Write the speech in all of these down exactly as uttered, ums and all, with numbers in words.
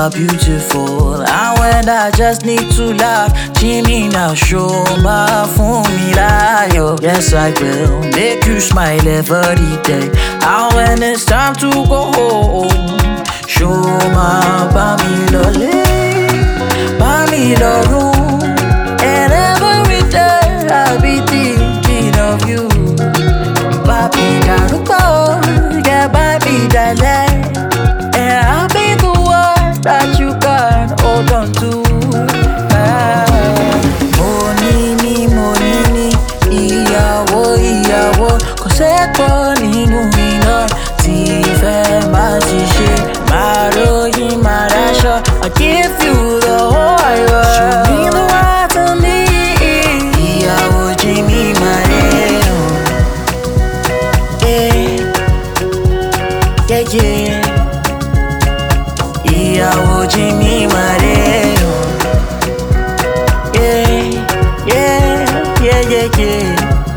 are beautiful. And when I just need to laugh, Jimmy now show my for me liar. Yes, I will make you smile every day. And when it's time to go home, show my bami lole, bami lolu. And every day I be thinking of you. Papi daruko, yeah, papi dale. And I'll be the one that you can hold on to. Ah. Monini, monini, ìyàwó, ìyàwó. Kò sẹ́pọ̀ nínú iná tí ìfẹ́ má ti ṣe. Máa ròyìn, máa ráṣọ. I'll give you the whole world. Show me the world to me. Ìyàwó Jimmy Mareo. Yeah, yeah, yeah. Ìyàwó Jimmy Mareo. Yeah, yeah, yeah, yeah, yeah.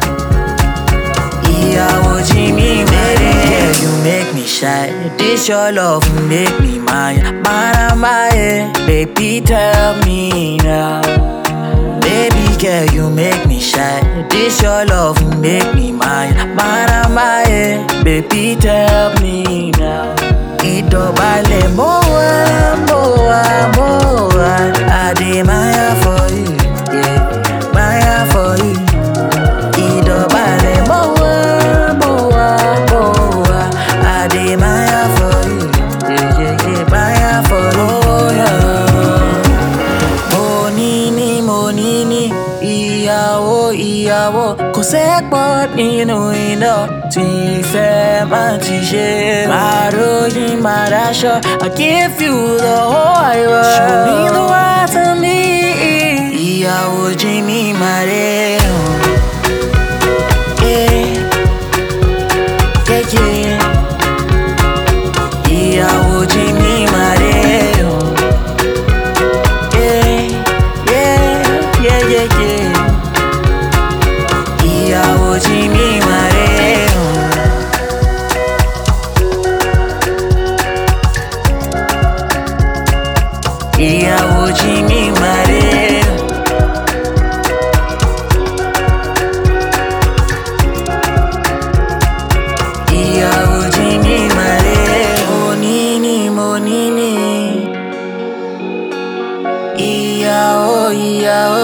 Ìyàwó Jimmy Mareo. You make me shy. This your love make me mine. Maramaye, baby, tell me now. Baby girl, you make me shy. This your love make me mine. Maramaye, baby, tell me now. Ìdọ̀bálẹ̀ mo wá, mo wá, mo wá. I dey maya for you, yeah, maya for you. Ìdọ̀bálẹ̀ mo wá, mo wá, mo wá. I dey maya for you, yeah, yeah, yeah, maya for you. Oh, yeah. Monini, monini, ìyàwó, ìyàwó. Kò sẹ́pọ̀ nínú iná tí ìfẹ́ má ti ṣe. Máa ròyìn, máa ráṣọ. I'll give you the whole world. Show me the world to me. Ìyàwó Jimmy Mareo. Yeah, yeah, yeah. Ìyàwó Jimmy Mareo. Yeah, yeah, yeah, yeah, yeah. Ìyàwó Jimmy Mareo. Ìyàwó Jimmy Mareo. Ìyàwó Jimmy Mareo. Monini, monini. Ìyàwó, ìyàwó.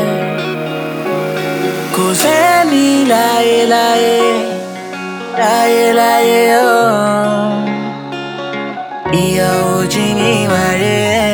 Kò sẹ́ni láyé láyé, láyé láyé, oh. Ìyàwó Jimmy Mareo.